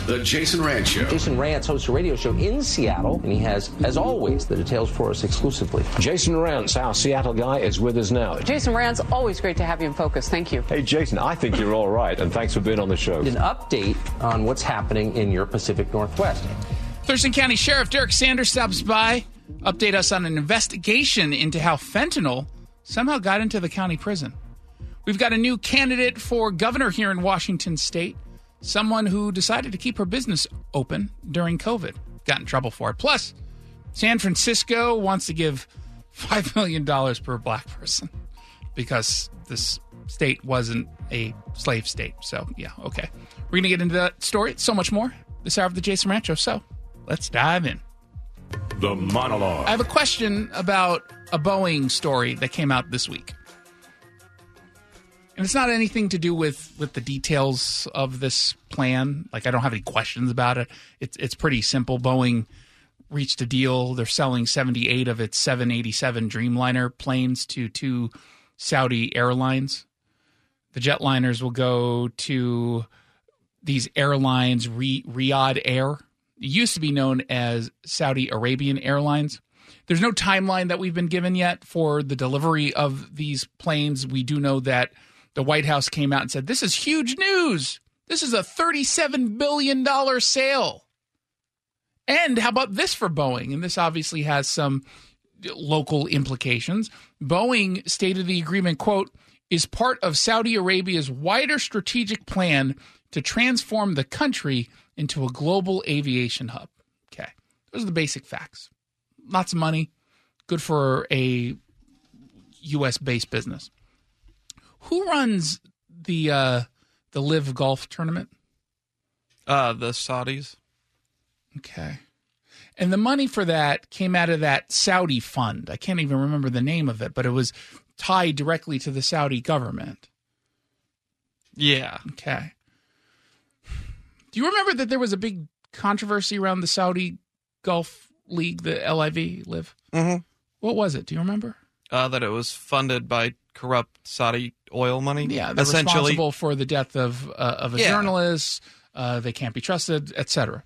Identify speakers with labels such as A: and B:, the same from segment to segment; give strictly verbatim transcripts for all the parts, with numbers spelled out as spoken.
A: The Jason Rantz Show.
B: Jason Rantz hosts a radio show in Seattle, and he has, as always, the details for us exclusively.
C: Jason Rantz, our Seattle guy, is with us now.
D: Jason Rantz, always great to have you in focus. Thank you.
C: Hey, Jason, I think you're all right, and thanks for being on the show.
B: An update on what's happening in your Pacific Northwest.
E: Thurston County Sheriff Derek Sanders stops by, update us on an investigation into how fentanyl somehow got into the county prison. We've got a new candidate for governor here in Washington State. Someone who decided to keep her business open during COVID. Got in trouble for it. Plus, San Francisco wants to give five million dollars per black person because this state wasn't a slave state. So, yeah, okay. We're going to get into that story. So much more this hour of the Jason Rantz Show. So, let's dive in.
A: The monologue.
E: I have a question about a Boeing story that came out this week. And it's not anything to do with, with the details of this plan. Like, I don't have any questions about it. It's it's pretty simple. Boeing reached a deal. They're selling seventy-eight of its seven eighty-seven Dreamliner planes to two Saudi airlines. The jetliners will go to these airlines, Ri- Riyadh Air. It used to be known as Saudi Arabian Airlines. There's no timeline that we've been given yet for the delivery of these planes. We do know that the White House came out and said, this is huge news. This is a thirty-seven billion dollars sale. And how about this for Boeing? And this obviously has some local implications. Boeing stated the agreement, quote, is part of Saudi Arabia's wider strategic plan to transform the country into a global aviation hub. Okay. Those are the basic facts. Lots of money. Good for a U S-based business. Who runs the uh, the Live Golf tournament?
F: Uh, the Saudis.
E: Okay. And the money for that came out of that Saudi fund. I can't even remember the name of it, but it was tied directly to the Saudi government.
F: Yeah.
E: Okay. Do you remember that there was a big controversy around the Saudi Golf League, the L I V, Live?
F: Mm-hmm.
E: What was it? Do you remember?
F: Uh, that it was funded by corrupt Saudi oil money.
E: Yeah, they're responsible for the death of uh, of a
F: yeah.
E: journalist. Uh, they can't be trusted, et cetera.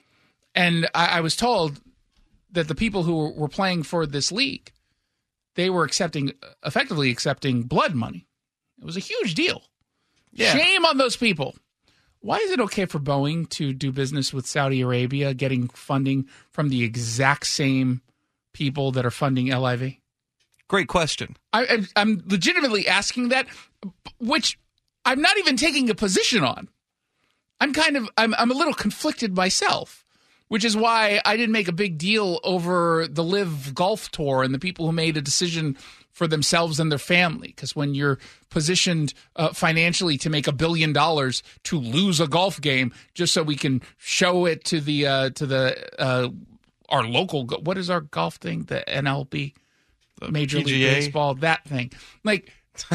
E: And I, I was told that the people who were playing for this league, they were accepting, effectively accepting blood money. It was a huge deal.
F: Yeah.
E: Shame on those people. Why is it okay for Boeing to do business with Saudi Arabia, getting funding from the exact same people that are funding L I V?
F: Great question.
E: I, I'm legitimately asking that, which I'm not even taking a position on. I'm kind of, I'm, I'm a little conflicted myself, which is why I didn't make a big deal over the Live Golf Tour and the people who made a decision for themselves and their family. Because when you're positioned uh, financially to make a billion dollars to lose a golf game just so we can show it to the uh, to the uh, our local, what is our golf thing? The N L B. Major
F: P G A.
E: League Baseball, that thing. Like,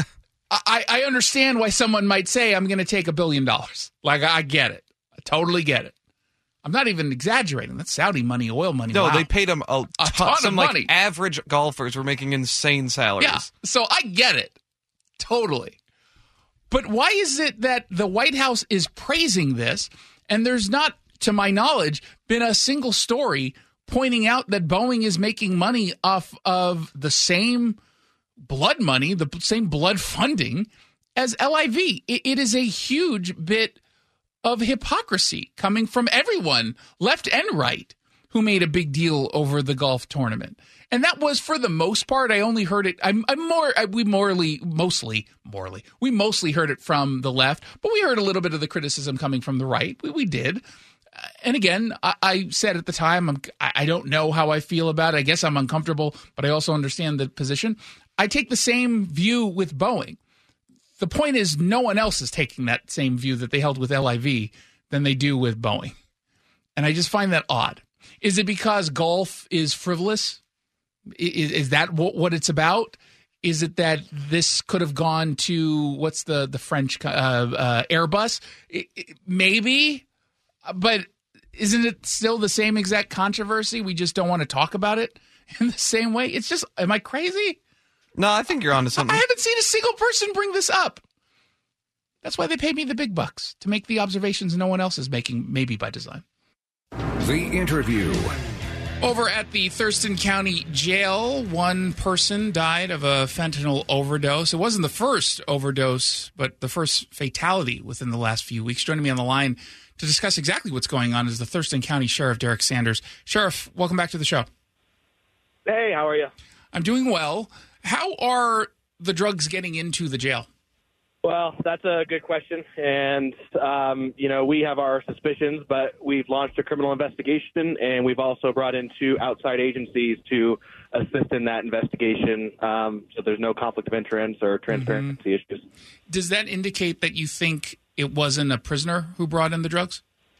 E: I, I understand why someone might say, I'm going to take a billion dollars. Like, I get it. I totally get it. I'm not even exaggerating. That's Saudi money, oil money.
F: No,
E: wow.
F: they paid them a,
E: a
F: ton,
E: ton
F: some,
E: of
F: like,
E: money.
F: average golfers were making insane salaries.
E: Yeah, so I get it. Totally. But why is it that the White House is praising this, and there's not, to my knowledge, been a single story pointing out that Boeing is making money off of the same blood money, the same blood funding as L I V. It, it is a huge bit of hypocrisy coming from everyone, left and right, who made a big deal over the golf tournament. And that was, for the most part, I only heard it. I'm, I'm more, I, we morally, mostly, morally, we mostly heard it from the left, but we heard a little bit of the criticism coming from the right. We, we did. And again, I, I said at the time, I'm, I don't know how I feel about it. I guess I'm uncomfortable, but I also understand the position. I take the same view with Boeing. The point is, no one else is taking that same view that they held with L I V than they do with Boeing. And I just find that odd. Is it because golf is frivolous? Is, is that what, what it's about? Is it that this could have gone to, what's the, the French, uh, uh, Airbus? It, it, maybe. But isn't it still the same exact controversy? We just don't want to talk about it in the same way. It's just, am I crazy?
F: No, I think you're onto something.
E: I haven't seen a single person bring this up. That's why they pay me the big bucks, to make the observations no one else is making, maybe by design.
A: The interview.
E: Over at the Thurston County Jail, one person died of a fentanyl overdose. It wasn't the first overdose, but the first fatality within the last few weeks. Joining me on the line to discuss exactly what's going on is the Thurston County Sheriff, Derek Sanders. Sheriff, welcome back to the show.
G: Hey, how are you?
E: I'm doing well. How are the drugs getting into the jail?
G: Well, that's a good question. And, um, you know, we have our suspicions, but we've launched a criminal investigation, and we've also brought in two outside agencies to assist in that investigation. Um, so there's no conflict of interest or transparency mm-hmm. issues.
E: Does that indicate that you think it wasn't a prisoner who brought in the drugs?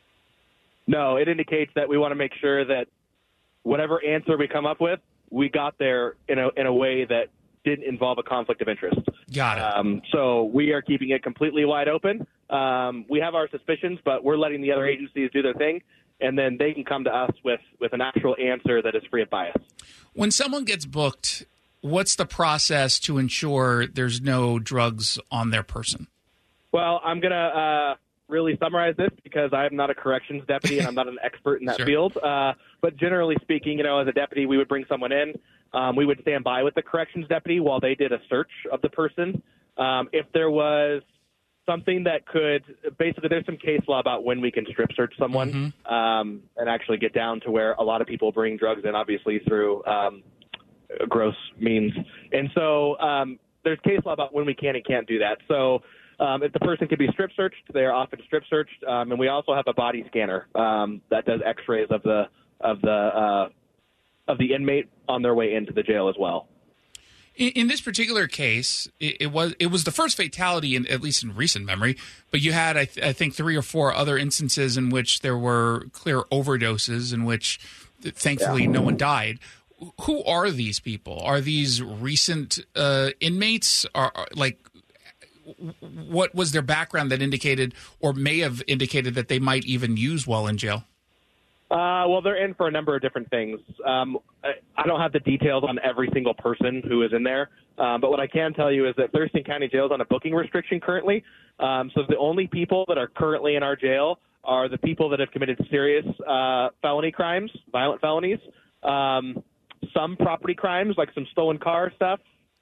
G: No, it indicates that we want to make sure that whatever answer we come up with, we got there in a in a way that didn't involve a conflict of interest.
E: Got it.
G: Um, so we are keeping it completely wide open. Um, we have our suspicions, but we're letting the other agencies do their thing, and then they can come to us with, with an actual answer that is free of bias.
E: When someone gets booked, what's the process to ensure there's no drugs on their person?
G: Well, I'm going to uh, really summarize this because I'm not a corrections deputy and I'm not an expert in that
E: Sure.
G: field. Uh, but generally speaking, you know, as a deputy, we would bring someone in. Um, we would stand by with the corrections deputy while they did a search of the person. Um, if there was something that could – basically, there's some case law about when we can strip search someone mm-hmm. um, and actually get down to where a lot of people bring drugs in, obviously, through um, gross means. And so um, there's case law about when we can and can't do that. So um, if the person can be strip searched, they are often strip searched. Um, and we also have a body scanner um, that does x-rays of the of the uh, – of the inmate on their way into the jail as well.
E: In, in this particular case, it, it was it was the first fatality, in, at least in recent memory, but you had, I, th- I think, three or four other instances in which there were clear overdoses in which, thankfully, yeah. no one died. Who are these people? Are these recent uh, inmates? Are, are like, what was their background that indicated or may have indicated that they might even use while in jail?
G: Uh, well, they're in for a number of different things. Um, I, I don't have the details on every single person who is in there, um, but what I can tell you is that Thurston County Jail is on a booking restriction currently. Um, so the only people that are currently in our jail are the people that have committed serious uh, felony crimes, violent felonies, um, some property crimes like some stolen car stuff,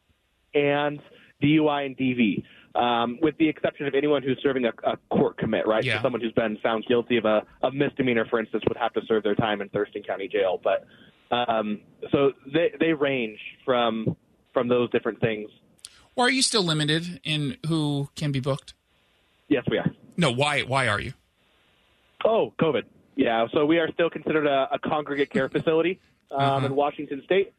G: and D U I and D V. Um, with the exception of anyone who's serving a, a court commit, right?
E: Yeah.
G: So someone who's been found guilty of a of misdemeanor, for instance, would have to serve their time in Thurston County Jail. But um, so they they range from from those different things.
E: Or are you still limited in who can be booked?
G: Yes, we are.
E: No, why why are you?
G: Oh, COVID. Yeah, so we are still considered a, a congregate care facility um, uh-huh. in Washington State.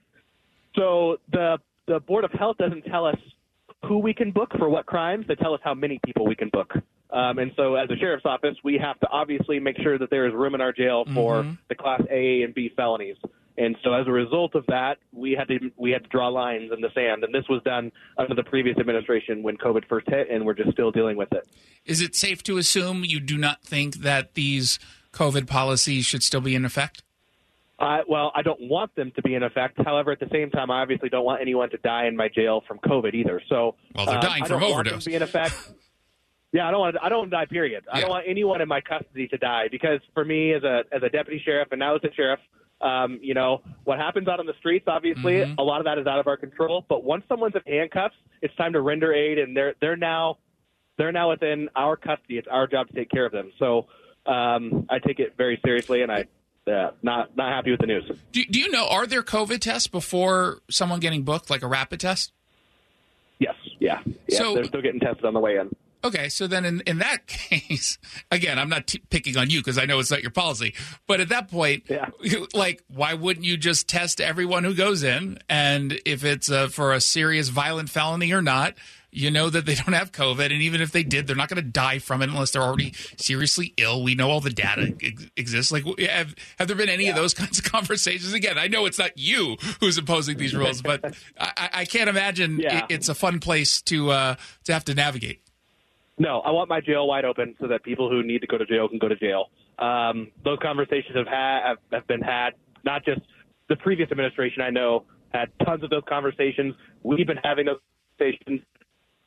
G: So the the Board of Health doesn't tell us who we can book for what crimes. They tell us how many people we can book. Um, and so as a sheriff's office, we have to obviously make sure that there is room in our jail for mm-hmm. the Class A and B felonies. And so as a result of that, we had to we had to draw lines in the sand. And this was done under the previous administration when COVID first hit, and we're just still dealing with it.
E: Is it safe to assume you do not think that these COVID policies should still be in effect?
G: Uh, well, I don't want them to be in effect. However, at the same time, I obviously don't want anyone to die in my jail from COVID either. So,
E: well, they're dying
G: um,
E: from
G: I don't
E: overdose.
G: Want them to be in effect. Yeah, I don't want. To, I don't want to die. Period. Yeah. I don't want anyone in my custody to die because, for me, as a as a deputy sheriff and now as a sheriff, um, you know what happens out on the streets. Obviously, mm-hmm. a lot of that is out of our control. But once someone's in handcuffs, it's time to render aid, and they're they're now they're now within our custody. It's our job to take care of them. So, um, I take it very seriously, and I. Yeah, not not happy with the news.
E: Do, do you know, are there COVID tests before someone getting booked, like a rapid test?
G: Yes, yeah. yeah
E: so,
G: they're still getting tested on the way in.
E: Okay, so then in, in that case, again, I'm not t- picking on you because I know it's not your policy, but at that point,
G: yeah.
E: like, why wouldn't you just test everyone who goes in? And if it's uh, for a serious violent felony or not, you know that they don't have COVID, and even if they did, they're not going to die from it unless they're already seriously ill. We know all the data ex- exists. Like, have, have there been any yeah. of those kinds of conversations? Again, I know it's not you who's imposing these rules, but I, I can't imagine yeah. it, it's a fun place to uh, to have to navigate.
G: No, I want my jail wide open so that people who need to go to jail can go to jail. Um, those conversations have, had, have, have been had, not just the previous administration, I know, had tons of those conversations. We've been having those conversations.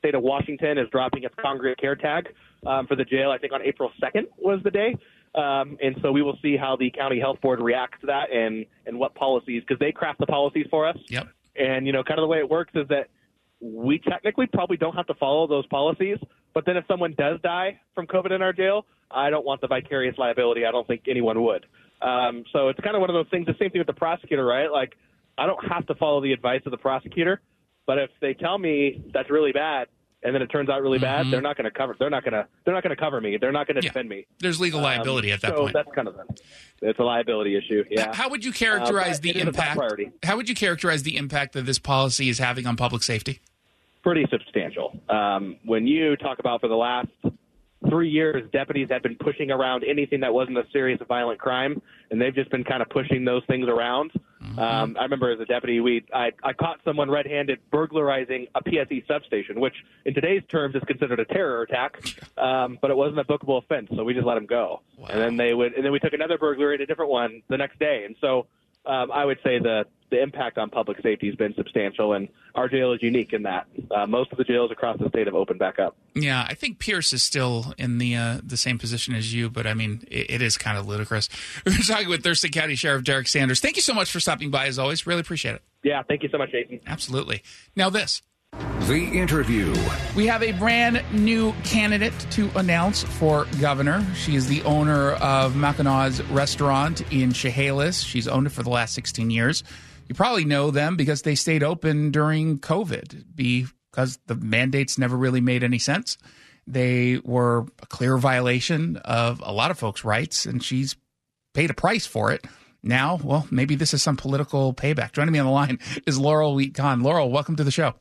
G: state of Washington is dropping its congregate care tag um, for the jail. I think on April second was the day. Um, and so we will see how the county health board reacts to that and, and what policies, because they craft the policies for us.
E: Yep.
G: And, you know, kind of the way it works is that we technically probably don't have to follow those policies. But then if someone does die from COVID in our jail, I don't want the vicarious liability. I don't think anyone would. Um, so it's kind of one of those things, the same thing with the prosecutor, right? Like, I don't have to follow the advice of the prosecutor. But if they tell me that's really bad, and then it turns out really
E: mm-hmm.
G: bad, they're not going to cover. They're not going to. They're not going to cover me. They're not going to
E: yeah.
G: defend me.
E: There's legal liability
G: um,
E: at that
G: so
E: point.
G: That's kind of it. It's a liability issue. Yeah.
E: How would you characterize
G: uh,
E: the impact? How would you characterize the impact that this policy is having on public safety?
G: Pretty substantial. Um, when you talk about for the last three years, deputies have been pushing around anything that wasn't a serious violent crime, and they've just been kind of pushing those things around. Mm-hmm. Um, I remember as a deputy, we I, I caught someone red-handed burglarizing a P S E substation, which in today's terms is considered a terror attack, um, but it wasn't a bookable offense, so we just let him go. Wow. And then they would, and then we took another burglary at a different one the next day, and so um, I would say the the impact on public safety has been substantial, and our jail is unique in that. Uh, most of the jails across the state have opened back up.
E: Yeah, I think Pierce is still in the uh, the same position as you, but I mean, it, it is kind of ludicrous. We're talking with Thurston County Sheriff Derek Sanders. Thank you so much for stopping by, as always. Really appreciate it.
G: Yeah, thank you so much, Jason.
E: Absolutely. Now this.
A: The Interview.
E: We have a brand new candidate to announce for governor. She is the owner of Mackinac Restaurant in Chehalis. She's owned it for the last sixteen years. You probably know them because they stayed open during COVID because the mandates never really made any sense. They were a clear violation of a lot of folks' rights, and she's paid a price for it. Now, well, maybe this is some political payback. Joining me on the line is Laurel Wheat-Kahn. Laurel, welcome to the show.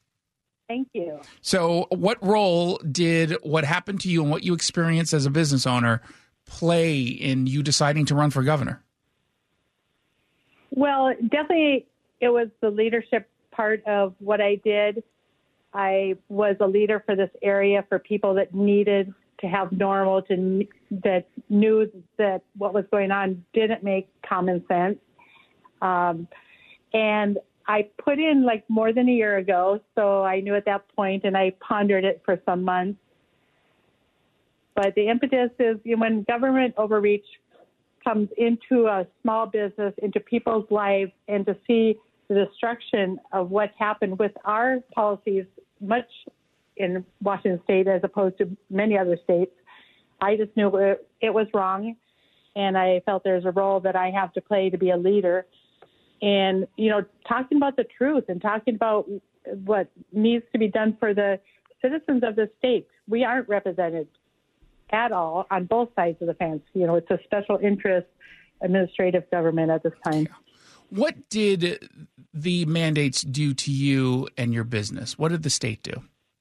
H: Thank you.
E: So what role did what happened to you and what you experienced as a business owner play in you deciding to run for governor?
H: Well, definitely it was the leadership part of what I did. I was a leader for this area for people that needed to have normal, to that knew that what was going on didn't make common sense. Um, and I put in like more than a year ago, so I knew at that point, and I pondered it for some months. But the impetus is, you know, when government overreach comes into a small business, into people's lives, and to see the destruction of what happened with our policies, much in Washington State as opposed to many other states, I just knew it, it was wrong, and I felt there's a role that I have to play to be a leader. And, you know, talking about the truth and talking about what needs to be done for the citizens of the state. We aren't represented at all on both sides of the fence. You know, it's a special interest administrative government at this time.
E: What did the mandates do to you and your business? What did the state do?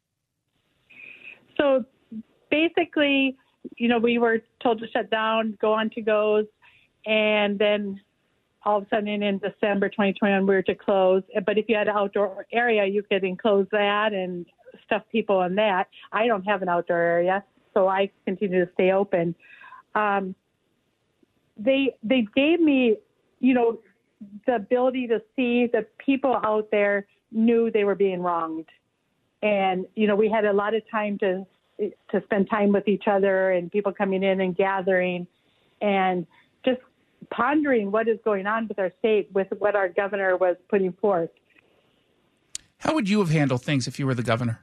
H: So basically, you know, we were told to shut down, go on to-goes, and then all of a sudden in December twenty twenty-one, we were to close. But if you had an outdoor area, you could enclose that and stuff people in that. I don't have an outdoor area, so I continue to stay open. Um, they they gave me, you know, the ability to see that people out there knew they were being wronged. And, you know, we had a lot of time to to spend time with each other and people coming in and gathering and just pondering what is going on with our state, with what our governor was putting forth.
E: How would you have handled things if you were the governor?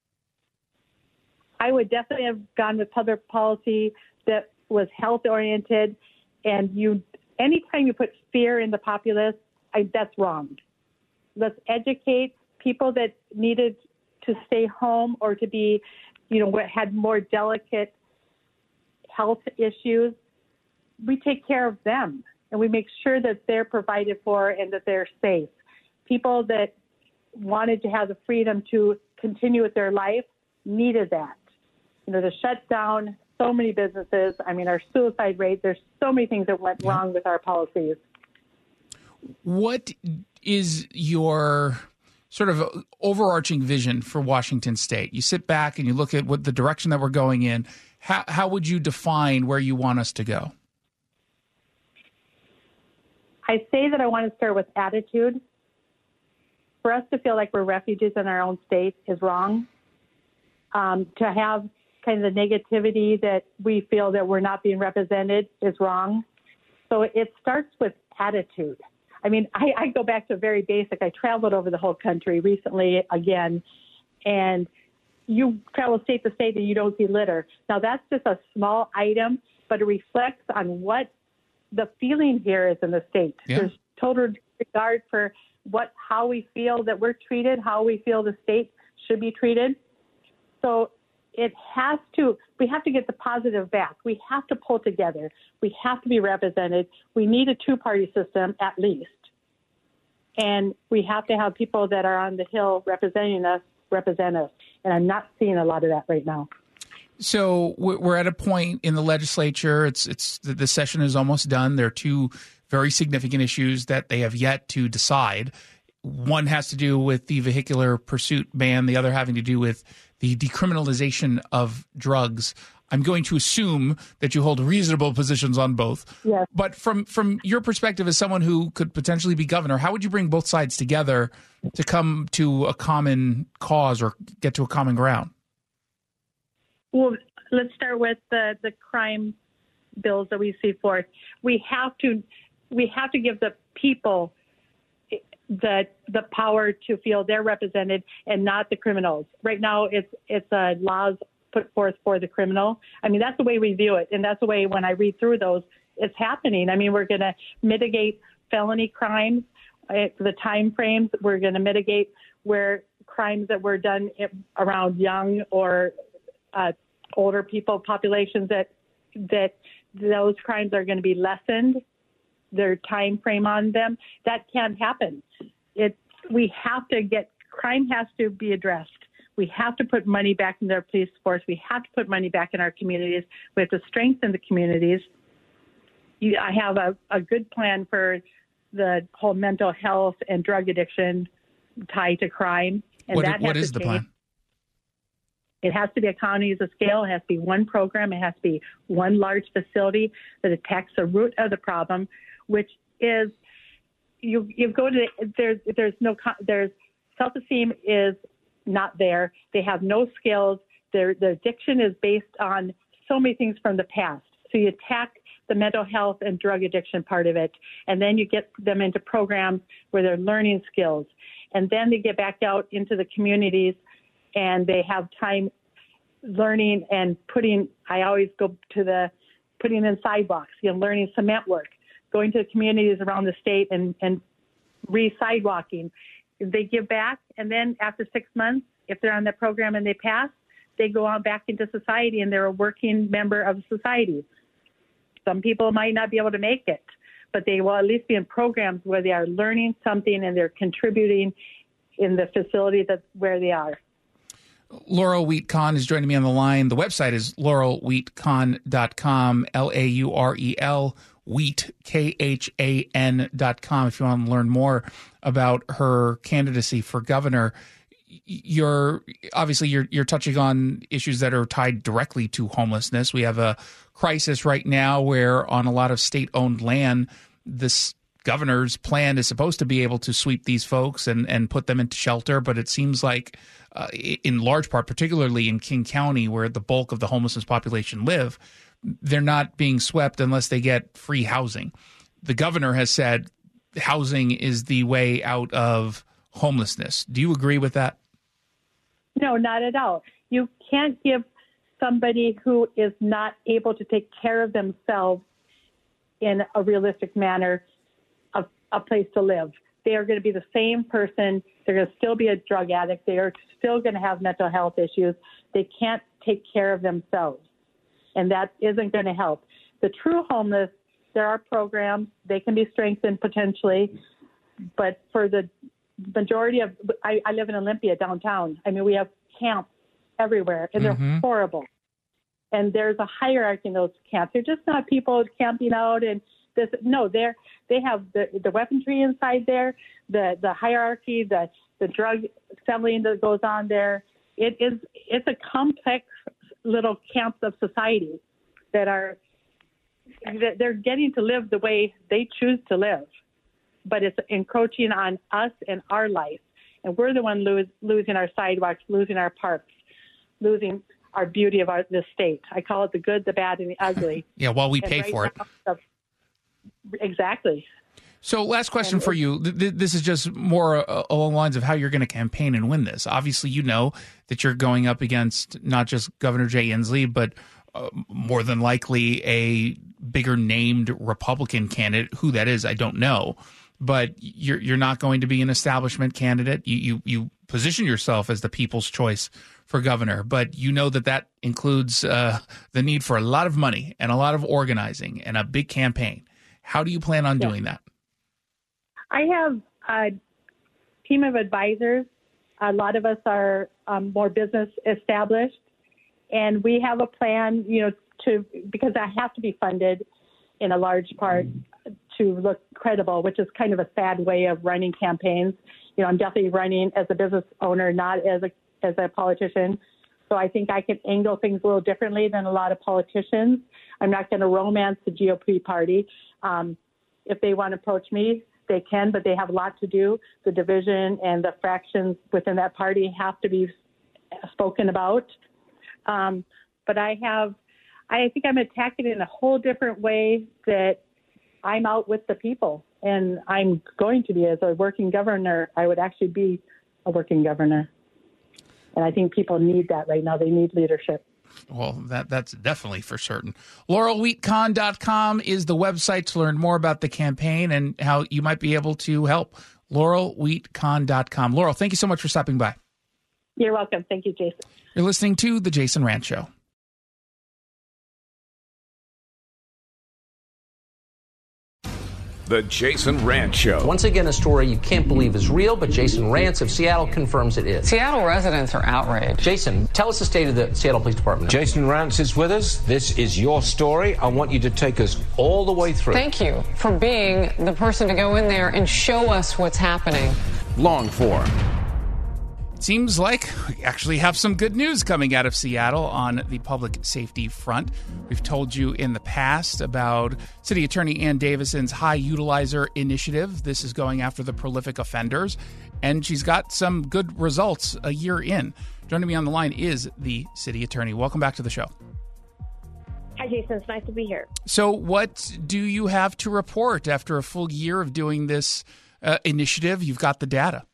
H: I would definitely have gone with public policy that was health-oriented. And you, anytime you put fear in the populace, I, that's wrong. Let's educate people that needed to stay home or to be, you know, had more delicate health issues. We take care of them and we make sure that they're provided for and that they're safe. People that wanted to have the freedom to continue with their life needed that. You know, to shut down so many businesses. I mean, our suicide rate, there's so many things that went
E: yeah.
H: wrong with our policies.
E: What is your sort of overarching vision for Washington State? You sit back and you look at what the direction that we're going in. How, how would you define where you want us to go?
H: I say that I want to start with attitude. For us to feel like we're refugees in our own state is wrong. Um, to have kind of the negativity that we feel that we're not being represented is wrong. So it starts with attitude. I mean, I, I go back to very basic. I traveled over the whole country recently again, and you travel state to state and you don't see litter. Now, that's just a small item, but it reflects on what the feeling here is in the state.
E: Yeah.
H: There's total disregard for what, how we feel that we're treated, how we feel the state should be treated. So it has to, we have to get the positive back. We have to pull together. We have to be represented. We need a two-party system at least. And we have to have people that are on the Hill representing us, represent us. And I'm not seeing a lot of that right now.
E: So we're at a point in the legislature. It's it's the session is almost done. There are two very significant issues that they have yet to decide. One has to do with the vehicular pursuit ban. The other having to do with the decriminalization of drugs. I'm going to assume that you hold reasonable positions on both.
H: Yes.
E: But from from your perspective as someone who could potentially be governor, how would you bring both sides together to come to a common cause or get to a common ground?
H: Well, let's start with the, the crime bills that we see forth. We have to we have to give the people the the power to feel they're represented and not the criminals. Right now, it's it's uh, laws put forth for the criminal. I mean, that's the way we view it, and that's the way when I read through those, it's happening. I mean, we're going to mitigate felony crimes, uh, the time frames. We're going to mitigate where crimes that were done around young or uh, older people populations that that those crimes are going to be lessened. Their time frame on them. That can't happen. It we have to get crime has to be addressed. We have to put money back in their police force. We have to put money back in our communities. We have to strengthen the communities. You, I have a, a good plan for the whole mental health and drug addiction tied to crime. And
E: what
H: that
E: what
H: has
E: is
H: to
E: the
H: change.
E: plan?
H: It has to be economies of scale. It has to be one program. It has to be one large facility that attacks the root of the problem, which is you you go to there's there's no there's self-esteem is not there. They have no skills. Their the addiction is based on so many things from the past. So you attack the mental health and drug addiction part of it, and then you get them into programs where they're learning skills, and then they get back out into the communities, and they have time learning and putting. I always go to the putting in sidewalks, you know, learning cement work, going to the communities around the state and, and re-sidewalking. They give back, and then after six months, if they're on that program and they pass, they go on back into society, and they're a working member of society. Some people might not be able to make it, but they will at least be in programs where they are learning something and they're contributing in the facility that where they are.
E: Laurel Wheat-Kahn is joining me on the line. The website is laurel wheat kahn dot com, L A U R E L, Wheat, K H A N dot com, if you want to learn more about her candidacy for governor. You're obviously you're you're touching on issues that are tied directly to homelessness. We have a crisis right now where on a lot of state-owned land, this governor's plan is supposed to be able to sweep these folks and, and put them into shelter, but it seems like uh, in large part, particularly in King County, where the bulk of the homelessness population live, they're not being swept unless they get free housing. The governor has said housing is the way out of homelessness. Do you agree with that?
H: No, not at all. You can't give somebody who is not able to take care of themselves in a realistic manner a, a place to live. They are going to be the same person. They're going to still be a drug addict. They are still going to have mental health issues. They can't take care of themselves, and that isn't going to help. The true homeless, there are programs. They can be strengthened potentially, but for the majority of, I, I live in Olympia downtown. I mean, we have camps everywhere, and they're mm-hmm. horrible. And there's a hierarchy in those camps. They're just not people camping out and this. No, they're they have the, the weaponry inside there, the the hierarchy, the the drug selling that goes on there. It is it's a complex little camps of society that are that they're getting to live the way they choose to live, but it's encroaching on us and our life, and we're the one lose, losing our sidewalks, losing our parks, losing our beauty of our this state. I call it the good, the bad, and the ugly.
E: Yeah, while we
H: And
E: pay
H: right
E: for it.
H: now, the- exactly.
E: So last question for you. Th- th- This is just more uh, along the lines of how you're going to campaign and win this. Obviously, you know that you're going up against not just Governor Jay Inslee, but uh, more than likely a bigger named Republican candidate. Who that is, I don't know. But you're you're not going to be an establishment candidate. You you, you position yourself as the people's choice for governor, but you know that that includes uh, the need for a lot of money and a lot of organizing and a big campaign. How do you plan on
H: Yeah.
E: doing that?
H: I have a team of advisors. A lot of us are um, more business established, and we have a plan, you know, to because I have to be funded in a large part to look credible, which is kind of a sad way of running campaigns. You know, I'm definitely running as a business owner, not as a as a politician. So I think I can angle things a little differently than a lot of politicians. I'm not going to romance the G O P party. Um, if they want to approach me, they can, but they have a lot to do. The division and the fractions within that party have to be spoken about. Um, but I have, I think I'm attacking it in a whole different way, that I'm out with the people, and I'm going to be as a working governor. I would actually be a working governor. And I think people need that right now. They need leadership.
E: Well, that that's definitely for certain. Laurel Wheat Con dot com is the website to learn more about the campaign and how you might be able to help. Laurel Wheat Con dot com. Laurel, thank you so much for stopping by.
H: You're welcome. Thank you, Jason.
E: You're listening to The Jason Rantz Show.
A: The Jason Rantz Show.
B: Once again, a story you can't believe is real, but Jason Rantz of Seattle confirms it is.
D: Seattle residents are outraged.
B: Jason, tell us the state of the Seattle Police Department.
C: Jason Rantz is with us. This is your story. I want you to take us all the way through.
D: Thank you for being the person to go in there and show us what's happening.
A: Long form.
E: Seems like we actually have some good news coming out of Seattle on the public safety front. We've told you in the past about City Attorney Ann Davison's High Utilizer Initiative. This is going after the prolific offenders, and she's got some good results a year in. Joining me on the line is the City Attorney. Welcome back to the show.
I: Hi, Jason. It's nice to be here.
E: So what do you have to report after a full year of doing this uh, initiative? You've got the data.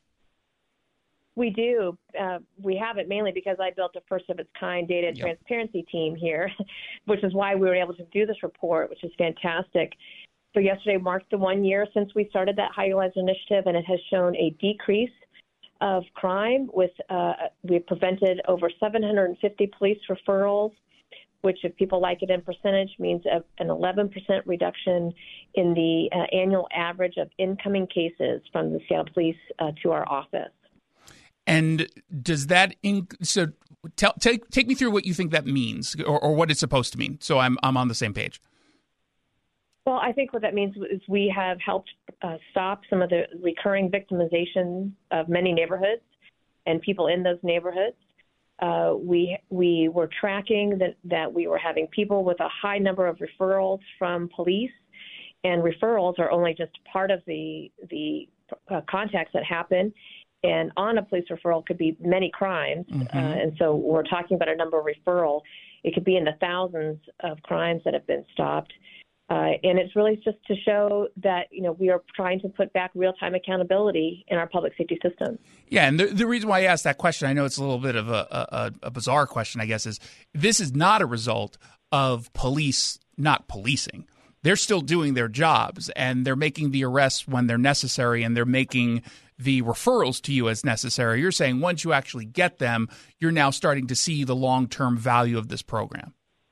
I: We do. Uh, we have it mainly because I built a first-of-its-kind data and
E: Yep.
I: transparency team here, which is why we were able to do this report, which is fantastic. So yesterday marked the one year since we started that High Utilizer Initiative, and it has shown a decrease of crime. With uh, we've prevented over seven hundred fifty police referrals, which, if people like it in percentage, means a, an eleven percent reduction in the uh, annual average of incoming cases from the Seattle Police uh, to our office.
E: And does that in, so tell, take take me through what you think that means, or, or what it's supposed to mean, so I'm I'm on the same page.
I: Well, I think what that means is we have helped uh, stop some of the recurring victimization of many neighborhoods and people in those neighborhoods. Uh, we we were tracking that, that we were having people with a high number of referrals from police, and referrals are only just part of the the uh, contacts that happen. And on a police referral could be many crimes. Mm-hmm. Uh, and so we're talking about a number of referral. It could be in the thousands of crimes that have been stopped. Uh, and it's really just to show that, you know, we are trying to put back real-time accountability in our public safety system.
E: Yeah, and the, the reason why I asked that question, I know it's a little bit of a, a, a bizarre question, I guess, is this is not a result of police not policing. They're still doing their jobs, and they're making the arrests when they're necessary, and they're making the referrals to you as necessary. You're saying once you actually get them, you're now starting to see the long-term value of this program.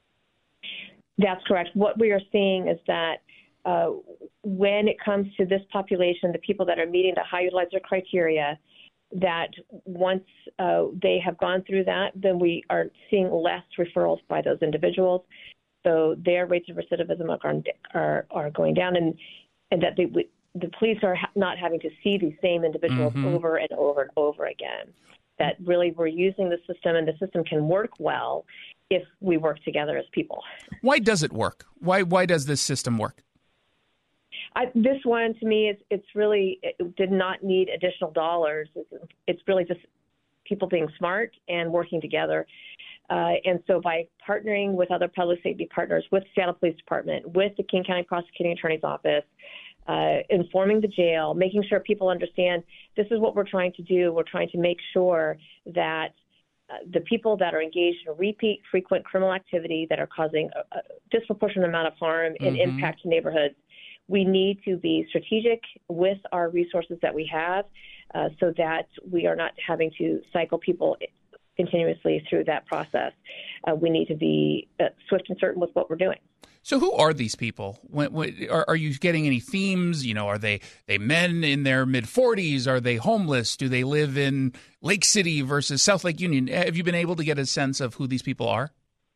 I: That's correct. What we are seeing is that uh, when it comes to this population, the people that are meeting the high utilizer criteria, that once uh, they have gone through that, then we are seeing less referrals by those individuals. So their rates of recidivism are are, are going down, and, and that they, the police are ha- not having to see these same individuals mm-hmm. over and over and over again. That really we're using the system, and the system can work well if we work together as people.
E: Why does it work? Why why does this system work?
I: I, this one, to me, is it's really it did not need additional dollars. It's, it's really just people being smart and working together. Uh, and so by partnering with other public safety partners, with Seattle Police Department, with the King County Prosecuting Attorney's Office, uh, informing the jail, making sure people understand this is what we're trying to do. We're trying to make sure that uh, the people that are engaged in repeat, frequent criminal activity that are causing a, a disproportionate amount of harm and
E: Mm-hmm.
I: impact to neighborhoods, we need to be strategic with our resources that we have uh, so that we are not having to cycle people continuously through that process. Uh, we need to be uh, swift and certain with what we're doing.
E: So who are these people? When, when, are, are you getting any themes? You know, are they they men in their mid forties? Are they homeless? Do they live in Lake City versus South Lake Union? Have you been able to get a sense of who these people are?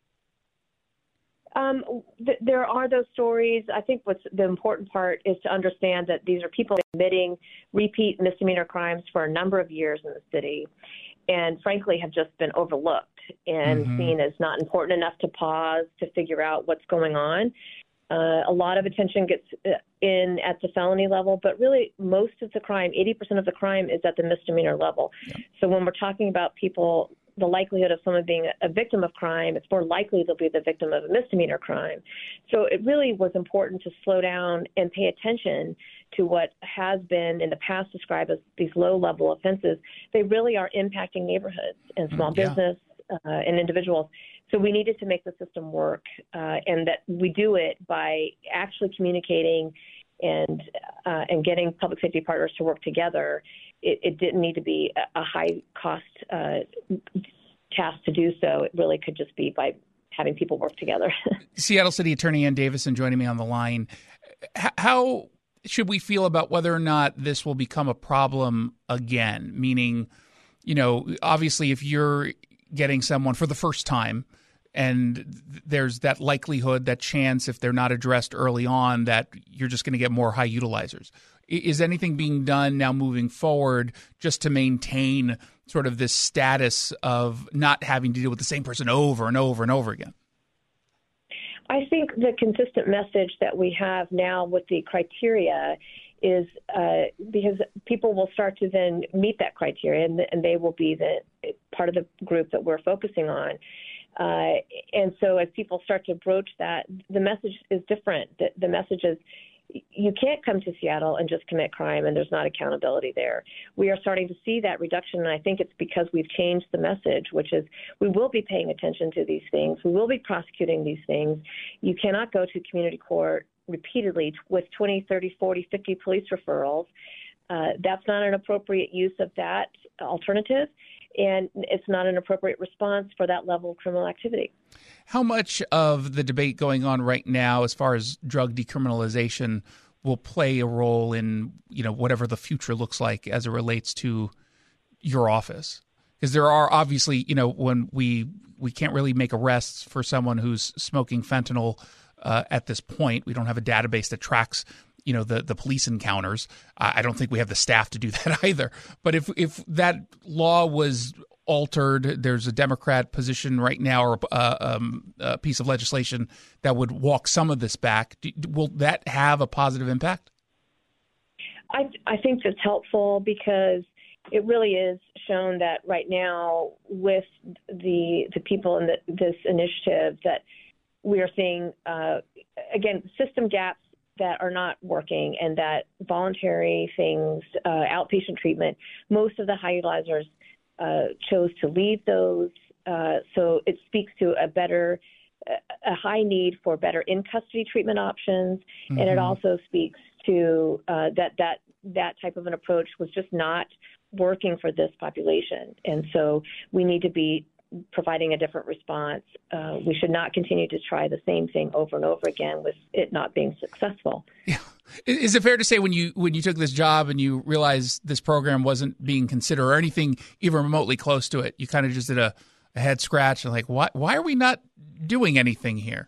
I: Um, th- there are those stories. I think what's the important part is to understand that these are people committing repeat misdemeanor crimes for a number of years in the city, and frankly have just been overlooked and mm-hmm. seen as not important enough to pause to figure out what's going on. Uh, a lot of attention gets in at the felony level, but really most of the crime, eighty percent of the crime is at the misdemeanor level. Yeah. So when we're talking about people, the likelihood of someone being a victim of crime, it's more likely they'll be the victim of a misdemeanor crime. So it really was important to slow down and pay attention to what has been in the past described as these low-level offenses. They really are impacting neighborhoods and small yeah. business uh, and individuals. So we needed to make the system work, uh, and that we do it by actually communicating and uh, and getting public safety partners to work together. It, it didn't need to be a, a high-cost uh, task to do so. It really could just be by having people work together.
E: Seattle City Attorney Ann Davison joining me on the line. H- how should we feel about whether or not this will become a problem again? Meaning, you know, obviously if you're getting someone for the first time and there's that likelihood, that chance, if they're not addressed early on, that you're just going to get more high utilizers. Is anything being done now moving forward just to maintain sort of this status of not having to deal with the same person over and over and over again?
I: I think the consistent message that we have now with the criteria is uh, because people will start to then meet that criteria, and, and they will be the part of the group that we're focusing on. Uh, and so as people start to broach that, the message is different. The, the message is, you can't come to Seattle and just commit crime and there's not accountability there. We are starting to see that reduction, and I think it's because we've changed the message, which is we will be paying attention to these things. We will be prosecuting these things. You cannot go to community court repeatedly with twenty, thirty, forty, fifty police referrals. Uh, that's not an appropriate use of that alternative, and it's not an appropriate response for that level of criminal activity.
E: How much of the debate going on right now as far as drug decriminalization will play a role in, you know, whatever the future looks like as it relates to your office? Because there are obviously, you know, when we we can't really make arrests for someone who's smoking fentanyl uh, at this point. We don't have a database that tracks, you know, the, the police encounters. I don't think we have the staff to do that either. But if if that law was altered, there's a Democrat position right now or uh, um, a piece of legislation that would walk some of this back. Do, will that have a positive impact?
I: I, I think that's helpful because it really is shown that right now with the the people in the, this initiative that we are seeing, uh, again, system gaps that are not working, and that voluntary things, uh, outpatient treatment, most of the high utilizers uh, chose to leave those. Uh, so it speaks to a better, a high need for better in-custody treatment options. Mm-hmm. And it also speaks to uh, that, that that type of an approach was just not working for this population. And so we need to be providing a different response. Uh, we should not continue to try the same thing over and over again with it not being successful.
E: Yeah. Is it fair to say when you when you took this job and you realized this program wasn't being considered or anything even remotely close to it, you kind of just did a, a head scratch and like, why why are we not doing anything here?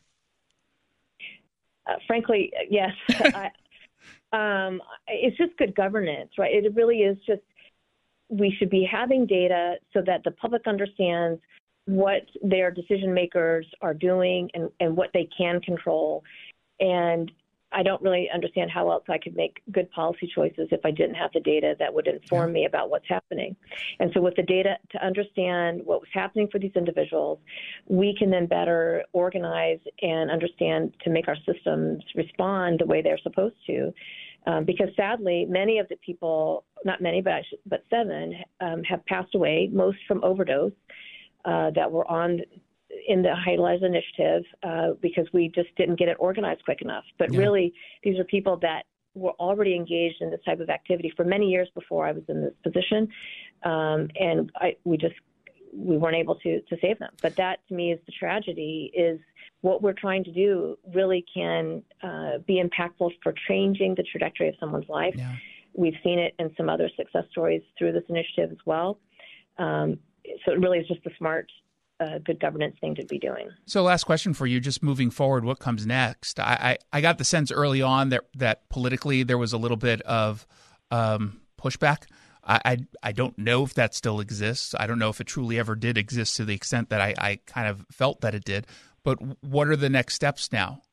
I: Uh, frankly, yes. I, um, it's just good governance, right? It really is just, we should be having data so that the public understands what their decision makers are doing and, and what they can control. And I don't really understand how else I could make good policy choices if I didn't have the data that would inform yeah. me about what's happening. And so with the data to understand what was happening for these individuals, we can then better organize and understand to make our systems respond the way they're supposed to. Um, because sadly, many of the people, not many, but, I should, but seven, um, have passed away, most from overdose, uh, that were on in the High Lives Initiative uh, because we just didn't get it organized quick enough. But yeah. really, these are people that were already engaged in this type of activity for many years before I was in this position, um, and I, we just we weren't able to to save them. But that, to me, is the tragedy, is what we're trying to do really can uh, be impactful for changing the trajectory of someone's life. Yeah. We've seen it in some other success stories through this initiative as well. Um, so it really is just a smart a good governance thing to be doing.
E: So last question for you, just moving forward, what comes next? I, I, I got the sense early on that, that politically there was a little bit of um, pushback. I, I I don't know if that still exists. I don't know if it truly ever did exist to the extent that I, I kind of felt that it did. But what are the next steps now?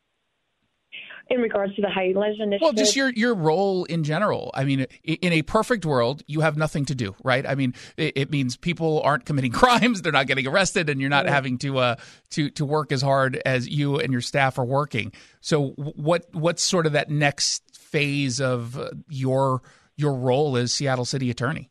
I: In regards to the High Lives Initiative?
E: Well, just your, your role in general. I mean, in a perfect world, you have nothing to do, right? I mean, it, it means people aren't committing crimes, they're not getting arrested, and you're not right. having to uh to to work as hard as you and your staff are working. So what what's sort of that next phase of your your role as Seattle City Attorney?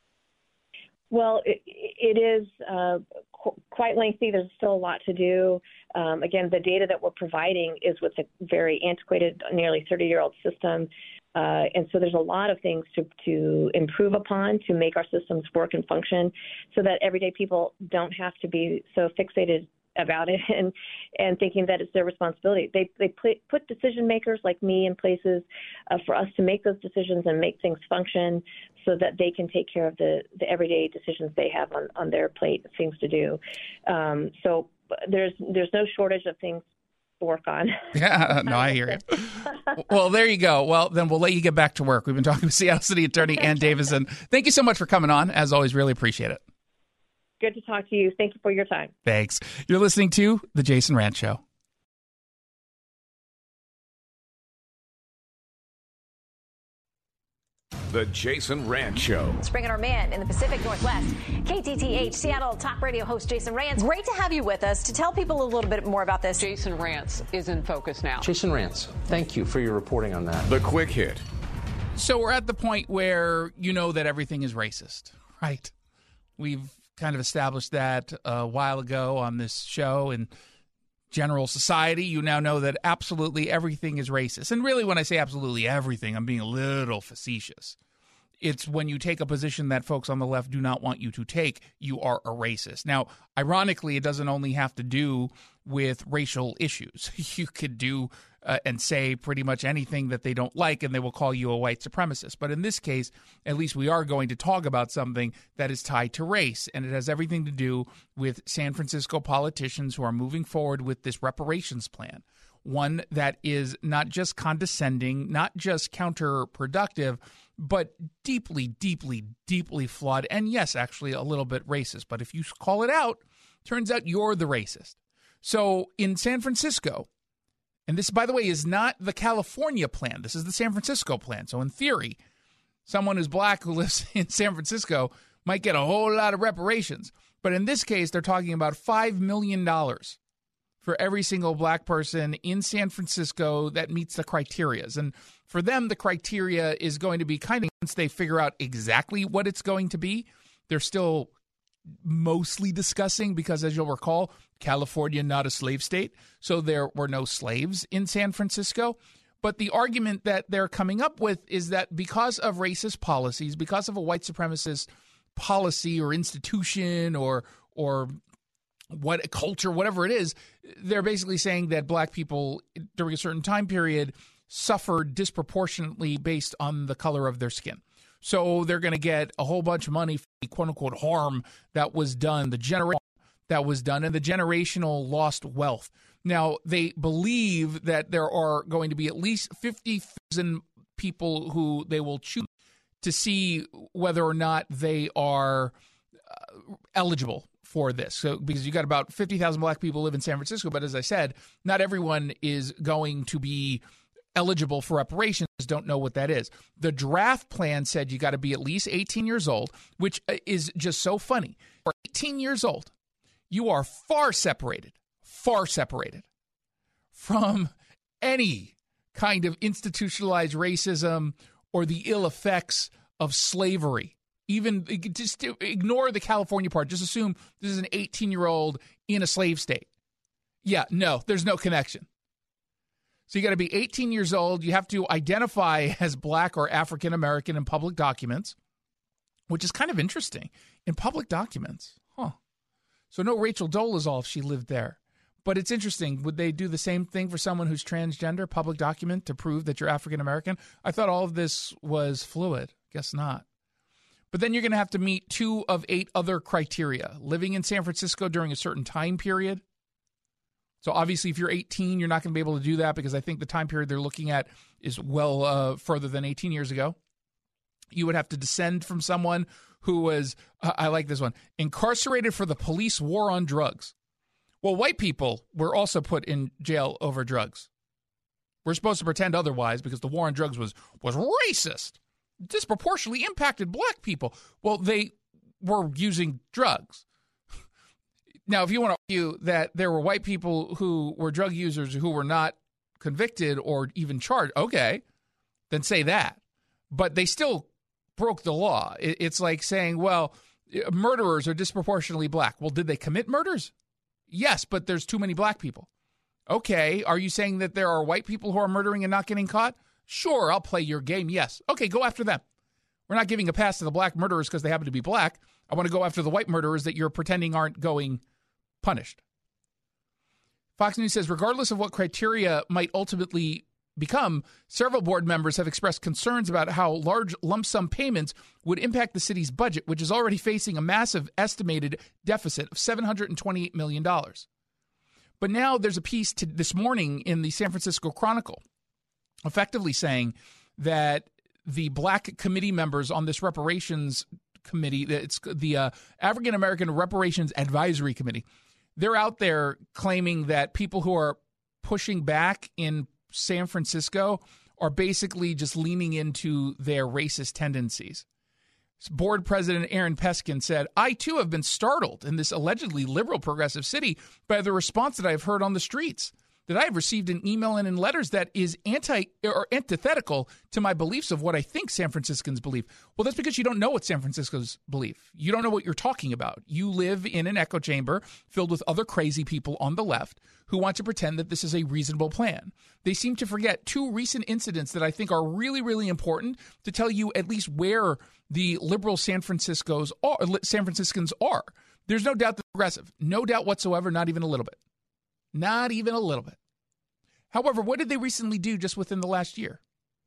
I: Well, it, it is uh, qu- quite lengthy. There's still a lot to do. Um, again, the data that we're providing is with a very antiquated, nearly thirty-year-old system. Uh, and so there's a lot of things to, to improve upon to make our systems work and function so that everyday people don't have to be so fixated about it and, and thinking that it's their responsibility. They they put, put decision makers like me in places uh, for us to make those decisions and make things function so that they can take care of the, the everyday decisions they have on, on their plate, things to do. Um, so there's there's no shortage of things to work on.
E: Yeah, no, I hear you. Well, there you go. Well, then we'll let you get back to work. We've been talking to Seattle City Attorney Ann Davison. Thank you so much for coming on. As always, really appreciate it.
I: Good to talk to you. Thank you for your time.
E: Thanks. You're listening to The Jason Rantz Show.
A: The Jason Rantz Show.
J: Let's bring in our man in the Pacific Northwest, K T T H Seattle talk radio host Jason Rantz. Great to have you with us to tell people a little bit more about this.
D: Jason Rantz is in focus now.
B: Jason Rantz, thank you for your reporting on that.
A: The Quick Hit.
E: So we're at the point where you know that everything is racist, right? We've kind of established that a while ago on this show and general society. You now know that absolutely everything is racist. And really, when I say absolutely everything, I'm being a little facetious. It's when you take a position that folks on the left do not want you to take, you are a racist. Now, ironically, it doesn't only have to do with racial issues. You could do uh, and say pretty much anything that they don't like, and they will call you a white supremacist. But in this case, at least we are going to talk about something that is tied to race, and it has everything to do with San Francisco politicians who are moving forward with this reparations plan. One that is not just condescending, not just counterproductive, but deeply, deeply, deeply flawed. And yes, actually a little bit racist. But if you call it out, turns out you're the racist. So in San Francisco, and this, by the way, is not the California plan. This is the San Francisco plan. So in theory, someone who's black who lives in San Francisco might get a whole lot of reparations. But in this case, they're talking about five million dollars for every single black person in San Francisco that meets the criteria. And for them, the criteria is going to be kind of, once they figure out exactly what it's going to be, they're still mostly discussing, because as you'll recall, California, not a slave state, so there were no slaves in San Francisco. But the argument that they're coming up with is that because of racist policies, because of a white supremacist policy or institution or or what culture, whatever it is, they're basically saying that black people during a certain time period suffered disproportionately based on the color of their skin. So they're going to get a whole bunch of money for the quote-unquote harm that was done, the generation that was done, and the generational lost wealth. Now, they believe that there are going to be at least fifty thousand people who they will choose to see whether or not they are uh, eligible for this. So, because you got about fifty thousand black people live in San Francisco, but as I said, not everyone is going to be eligible for reparations don't know what that is. The draft plan said you got to be at least eighteen years old, which is just so funny. For eighteen years old, you are far separated, far separated from any kind of institutionalized racism or the ill effects of slavery. Even just ignore the California part. Just assume this is an eighteen-year-old in a slave state. Yeah, no, there's no connection. So you got to be eighteen years old. You have to identify as black or African American in public documents, which is kind of interesting. In public documents, huh? So no Rachel Dolezal if she lived there. But it's interesting. Would they do the same thing for someone who's transgender, public document to prove that you're African American? I thought all of this was fluid. Guess not. But then you're going to have to meet two of eight other criteria. Living in San Francisco during a certain time period. So obviously, if you're eighteen, you're not going to be able to do that because I think the time period they're looking at is well uh, further than eighteen years ago. You would have to descend from someone who was, uh, I like this one, incarcerated for the police war on drugs. Well, white people were also put in jail over drugs. We're supposed to pretend otherwise because the war on drugs was was racist, disproportionately impacted black people. Well, they were using drugs. Now, if you want to argue that there were white people who were drug users who were not convicted or even charged, okay, then say that. But they still broke the law. It's like saying, well, murderers are disproportionately black. Well, did they commit murders? Yes, but there's too many black people. Okay, are you saying that there are white people who are murdering and not getting caught? Sure, I'll play your game, yes. Okay, go after them. We're not giving a pass to the black murderers because they happen to be black. I want to go after the white murderers that you're pretending aren't going punished. Fox News says, regardless of what criteria might ultimately become, several board members have expressed concerns about how large lump sum payments would impact the city's budget, which is already facing a massive estimated deficit of seven hundred twenty-eight million dollars. But now there's a piece to, this morning in the San Francisco Chronicle effectively saying that the black committee members on this reparations committee, it's the uh, African American Reparations Advisory Committee, they're out there claiming that people who are pushing back in San Francisco are basically just leaning into their racist tendencies. Board President Aaron Peskin said, I too have been startled in this allegedly liberal progressive city by the response that I've heard on the streets, that I have received an email and in letters that is anti or antithetical to my beliefs of what I think San Franciscans believe. Well, that's because you don't know what San Franciscans believe. You don't know what you're talking about. You live in an echo chamber filled with other crazy people on the left who want to pretend that this is a reasonable plan. They seem to forget two recent incidents that I think are really, really important to tell you at least where the liberal San Francisco's are, San Franciscans are. There's no doubt they're progressive. No doubt whatsoever, not even a little bit. Not even a little bit. However, what did they recently do just within the last year?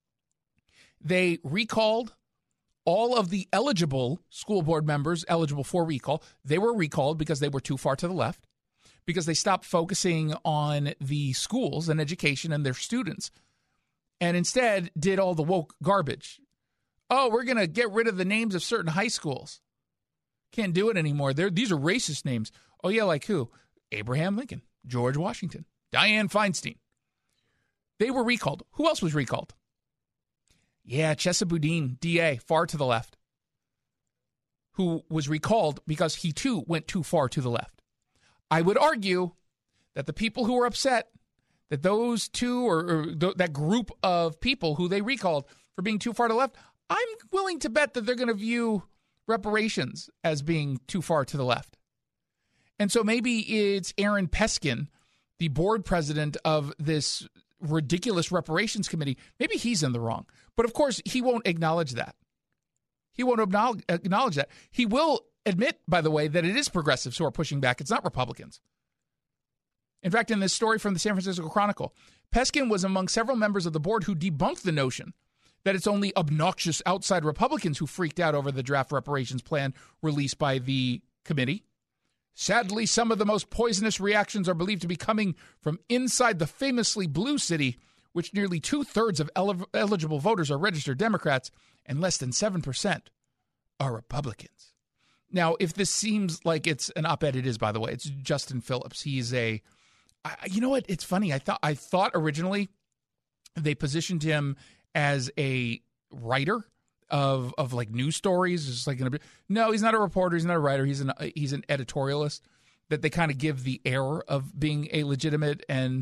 E: They recalled all of the eligible school board members eligible for recall. They were recalled because they were too far to the left, because they stopped focusing on the schools and education and their students, and instead did all the woke garbage. Oh, we're going to get rid of the names of certain high schools. Can't do it anymore. They're, these are racist names. Oh, yeah, like who? Abraham Lincoln. George Washington, Dianne Feinstein. They were recalled. Who else was recalled? Yeah, Chesa Boudin, D A, far to the left, who was recalled because he too went too far to the left. I would argue that the people who were upset that those two or, or th- that group of people who they recalled for being too far to the left, I'm willing to bet that they're going to view reparations as being too far to the left. And so maybe it's Aaron Peskin, the board president of this ridiculous reparations committee. Maybe he's in the wrong. But of course, he won't acknowledge that. He won't acknowledge that. He will admit, by the way, that it is progressives who are pushing back. It's not Republicans. In fact, in this story from the San Francisco Chronicle, Peskin was among several members of the board who debunked the notion that it's only obnoxious outside Republicans who freaked out over the draft reparations plan released by the committee. Sadly, some of the most poisonous reactions are believed to be coming from inside the famously blue city, which nearly two-thirds of el- eligible voters are registered Democrats and less than seven percent are Republicans. Now, if this seems like it's an op-ed, it is, by the way. It's Justin Phillips. He's a, I, you know what? It's funny. I thought I thought originally They positioned him as a writer of of like news stories. It's like gonna be, no, he's not a reporter. He's not a writer. He's an he's an editorialist. That they kind of give the air of being a legitimate and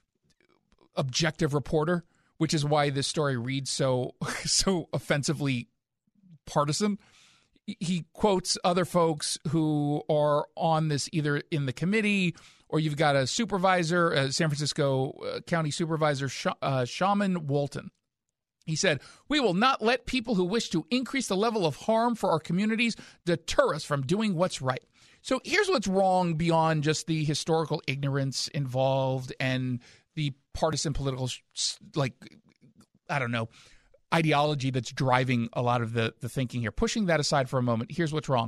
E: objective reporter, which is why this story reads so so offensively partisan. He quotes other folks who are on this either in the committee or you've got a supervisor, a San Francisco uh, County Supervisor, Sh- uh, Shaman Walton. He said, "We will not let people who wish to increase the level of harm for our communities deter us from doing what's right." So here's what's wrong beyond just the historical ignorance involved and the partisan political, like, I don't know, ideology that's driving a lot of the, the thinking here. Pushing that aside for a moment, here's what's wrong.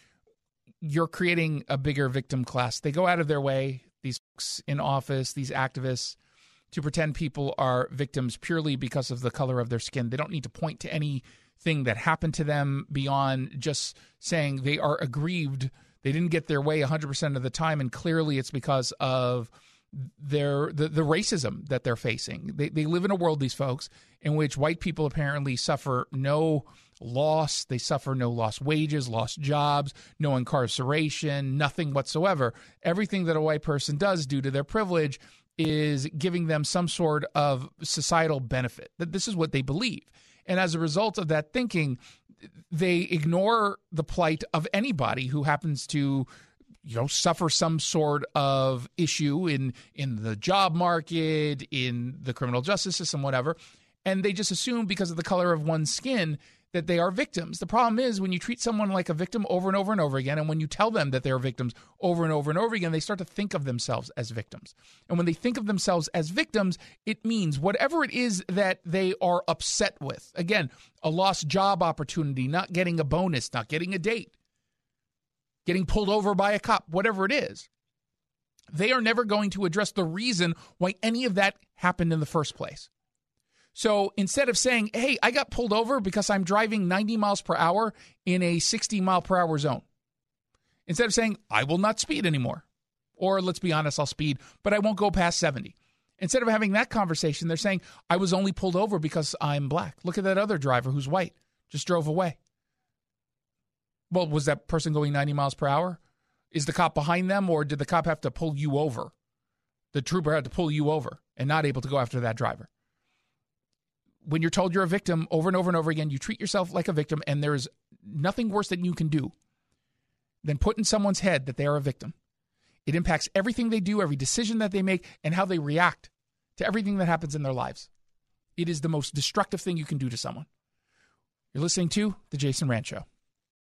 E: You're creating a bigger victim class. They go out of their way, these folks in office, these activists, to pretend people are victims purely because of the color of their skin. They don't need to point to anything that happened to them beyond just saying they are aggrieved. They didn't get their way one hundred percent of the time, and clearly it's because of their the, the racism that they're facing. They they live in a world, these folks, in which white people apparently suffer no loss. They suffer no lost wages, lost jobs, no incarceration, nothing whatsoever. Everything that a white person does due to their privilege is giving them some sort of societal benefit. That this is what they believe. And as a result of that thinking, they ignore the plight of anybody who happens to, you know, suffer some sort of issue in in the job market, in the criminal justice system, whatever. And they just assume because of the color of one's skin that they are victims. The problem is when you treat someone like a victim over and over and over again, and when you tell them that they are victims over and over and over again, they start to think of themselves as victims. And when they think of themselves as victims, it means whatever it is that they are upset with. Again, a lost job opportunity, not getting a bonus, not getting a date, getting pulled over by a cop, whatever it is. They are never going to address the reason why any of that happened in the first place. So instead of saying, hey, I got pulled over because I'm driving ninety miles per hour in a sixty mile per hour zone. Instead of saying, I will not speed anymore. Or let's be honest, I'll speed, but I won't go past seventy. Instead of having that conversation, they're saying, I was only pulled over because I'm black. Look at that other driver who's white, just drove away. Well, was that person going ninety miles per hour? Is the cop behind them, or did the cop have to pull you over? The trooper had to pull you over and not able to go after that driver. When you're told you're a victim over and over and over again, you treat yourself like a victim, and there's nothing worse that you can do than put in someone's head that they are a victim. It impacts everything they do, every decision that they make, and how they react to everything that happens in their lives. It is the most destructive thing you can do to someone. You're listening to The Jason Rant Show.